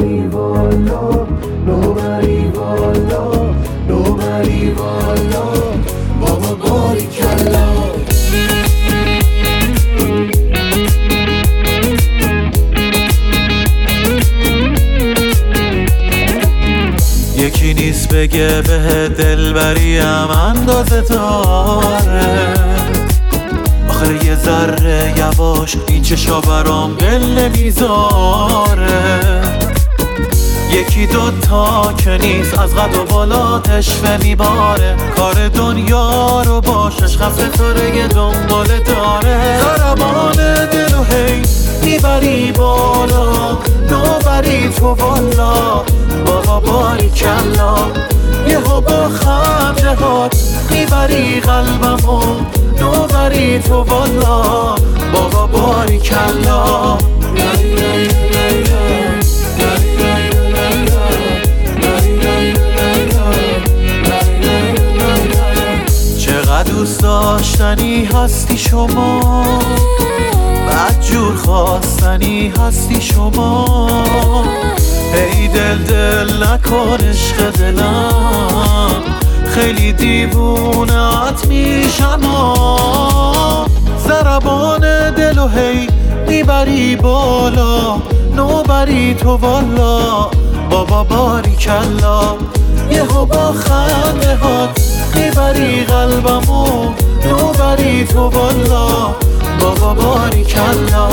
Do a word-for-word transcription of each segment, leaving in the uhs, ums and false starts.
Nobody walla, nobody walla, nobody walla, baba barikalla. یکی نیست بگه به دلبریم اندازه داره، آخر یه ذره یواش این چشا برام دل نمیذاره. یکی دوتا که نیست از قد و بالا تشوه میباره، کار دنیا رو باشش خفه تاره یه دنبال داره. ضربان دل و هی میبری بالا، نوبری تو والا بابا باریکلا. یه ها با خنده هات میبری قلبمو، نوبری تو والا بابا باریکلا. چقدر دوست داشتنی هستی شما، بدجور خواستنی هستی شما. ای دل دل نکن عشق دلم، خیلی دیوونت میشم. ضربان دل و هی میبری بالا، نوبری تو والا بابا باریکلا. یه ها با خنده هات میبری قلبمو، نوبری تو والا بابا باریکلا.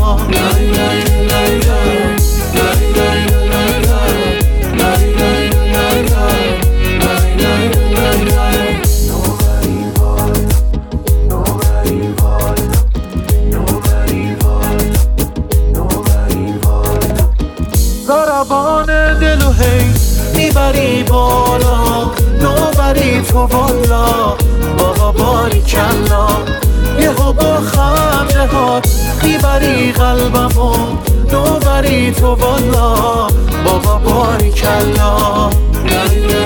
ضربان دل و هی میبری بالا، نوبری تو والا بابا باریکلا. یه ها با خنده هات میبری قلبمو، نوبری تو والا بابا باریکلا.